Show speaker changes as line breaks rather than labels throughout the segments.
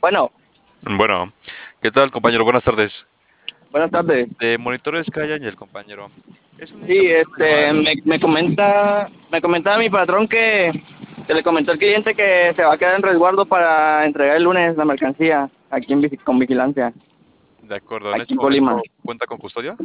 Bueno,
Bueno, ¿qué tal, compañero? Buenas tardes.
buenas tardes.
De Monitores Callan y el compañero. Es
Sí,
únicamente una llamada.
me comentaba mi patrón que le comentó al cliente que se va a quedar en resguardo para entregar el lunes la mercancía aquí con vigilancia,
De acuerdo, en
aquí
este
en Colima.
momento cuenta con custodia.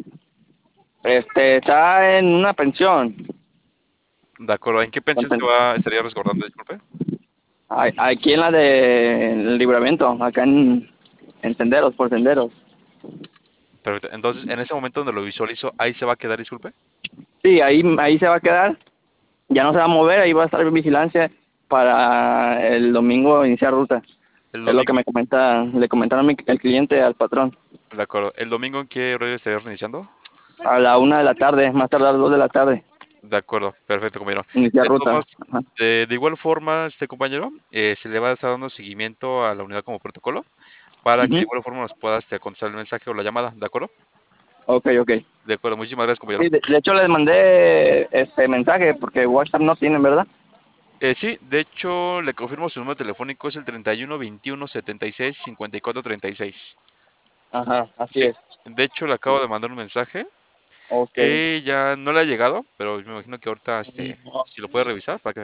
Está en una pensión,
De acuerdo, ¿en qué pensión estaría resguardando? Disculpe.
aquí en la de el Libramiento, acá en Senderos, por Senderos.
Perfecto. Entonces, en ese momento donde lo visualizo, ahí se va a quedar, disculpe.
Sí, ahí se va a quedar, ya no se va a mover, ahí va a estar en vigilancia para el domingo iniciar ruta.
El
Es lo que
domingo.
le comentaron el cliente al patrón.
De acuerdo. ¿El domingo en qué horario estaría reiniciando?
A la 1 de la tarde, más tardar 2 de la tarde,
De acuerdo, perfecto, compañero.
iniciar
De todos
ruta.
modos,
Ajá.
de igual forma, este compañero, se le va a estar dando seguimiento a la unidad como protocolo para que de
Ujú.
igual forma nos pueda contestar el mensaje o la llamada, ¿de acuerdo?
Ok, ok.
De acuerdo, muchísimas gracias, compañero.
Sí, de hecho les mandé este mensaje porque WhatsApp no tienen, ¿verdad?
Sí, de hecho, le confirmo su número telefónico es el 31 21 76 54 36.
Ajá, así
Sí,
es.
de hecho, le acabo de mandar un mensaje
Ok.
que ya no le ha llegado, pero me imagino que ahorita, si lo puede revisar para que